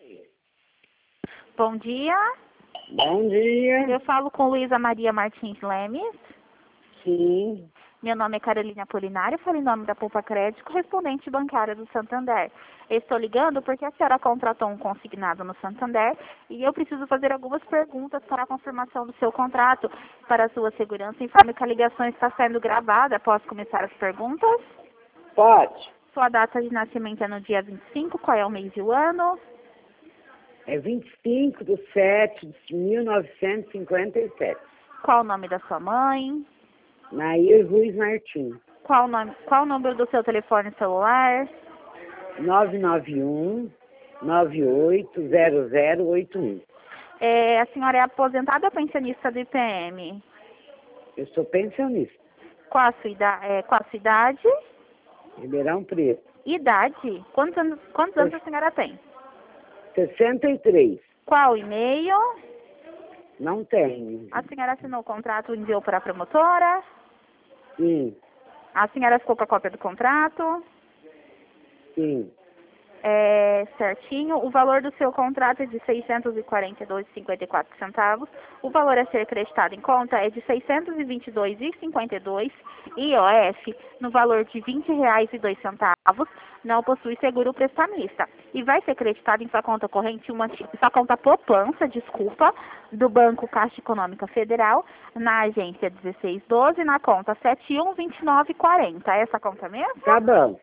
Bom dia. Bom dia. Eu falo com Luísa Maria Martins Lemes. Sim. Meu nome é Carolina Apolinário, falo em nome da Poupa Crédito, correspondente bancária do Santander. Estou ligando porque a senhora contratou um consignado no Santander e eu preciso fazer algumas perguntas para a confirmação do seu contrato. Para a sua segurança, informe que a ligação está sendo gravada. Posso começar as perguntas? Pode. Sua data de nascimento é no dia 25, qual é o mês e o ano? É 25/7/1957. Qual o nome da sua mãe? Nair Ruiz Martins. Qual o número do seu telefone celular? 991-980081. A senhora é aposentada ou pensionista do IPM? Eu sou pensionista. Qual a sua idade? Ribeirão Preto. Idade? Quantos anos a senhora tem? 63. Qual o e-mail? Não tenho. A senhora assinou o contrato e enviou para a promotora? Sim. A senhora ficou com a cópia do contrato? Sim. Certinho. O valor do seu contrato é de R$ 642,54. O valor a ser acreditado em conta é de R$ 622,52. IOF no valor de R$ 20,02. Não possui seguro prestamista. E vai ser acreditado em sua conta corrente, sua conta poupança, do Banco Caixa Econômica Federal, na agência 1612, na conta 712940. É essa conta mesmo? Tá bom.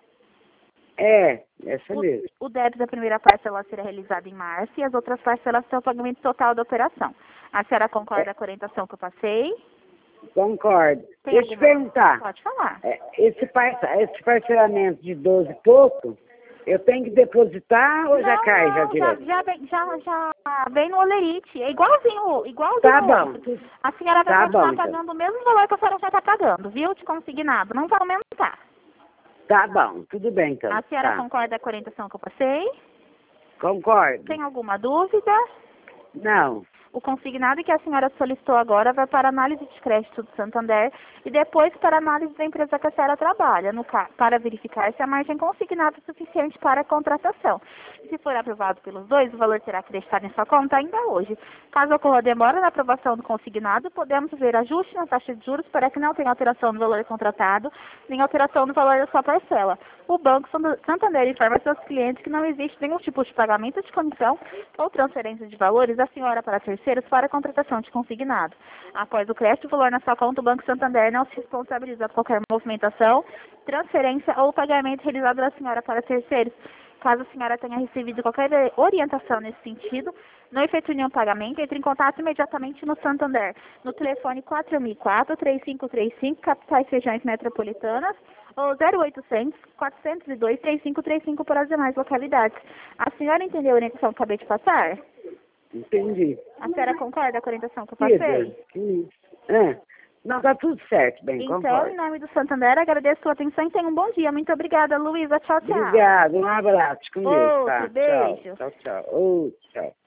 Essa mesmo. O débito da primeira parcela será realizado em março e as outras parcelas serão o pagamento total da operação. A senhora concorda com a orientação que eu passei? Concordo. Tem Deixa eu te perguntar. Pode falar. Esse parcelamento de 12 e pouco, eu tenho que depositar ou já cai direto? Já vem no olerite. É igualzinho. Tá bom. A senhora vai Tá continuar bom, então. pagando o mesmo valor que a senhora já está pagando, viu? De consignado. Não vai aumentar. Tá bom, tudo bem então. A senhora Tá. concorda com a orientação que eu passei? Concordo. Tem alguma dúvida? Não. O consignado que a senhora solicitou agora vai para análise de crédito do Santander e depois para análise da empresa que a senhora trabalha, para verificar se a margem consignada é suficiente para a contratação. Se for aprovado pelos dois, o valor será acreditado em sua conta ainda hoje. Caso ocorra demora na aprovação do consignado, podemos ver ajuste na taxa de juros para que não tenha alteração no valor contratado, nem alteração no valor da sua parcela. O Banco Santander informa seus clientes que não existe nenhum tipo de pagamento de comissão ou transferência de valores da senhora para terceiros para a contratação de consignado. Após o crédito do valor na sua conta, o Banco Santander não se responsabiliza por qualquer movimentação, transferência ou pagamento realizado da senhora para terceiros. Caso a senhora tenha recebido qualquer orientação nesse sentido, não efetue nenhum pagamento, entre em contato imediatamente no Santander, no telefone 4004-3535, capitais regiões metropolitanas, ou 0800-402-3535 para as demais localidades. A senhora entendeu a orientação que acabei de passar? Entendi. A senhora concorda com a orientação que eu passei? Não, tá tudo certo, bem, Então, concordo. em nome do Santander, agradeço a sua atenção e tenha um bom dia. Muito obrigada, Luísa. Tchau, tchau. Obrigado, um abraço. Com Deus, tá? Outro, beijo. Tchau. Tchau. Tchau.